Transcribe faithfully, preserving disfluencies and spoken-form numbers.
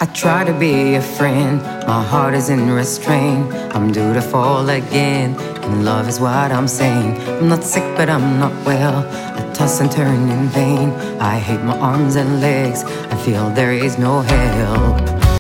try to be a friend, my heart is in restraint. I'm due to fall again, and love is what I'm saying. I'm not sick but I'm not well, I toss and turn in vain. I hate my arms and legs, I feel there is no help.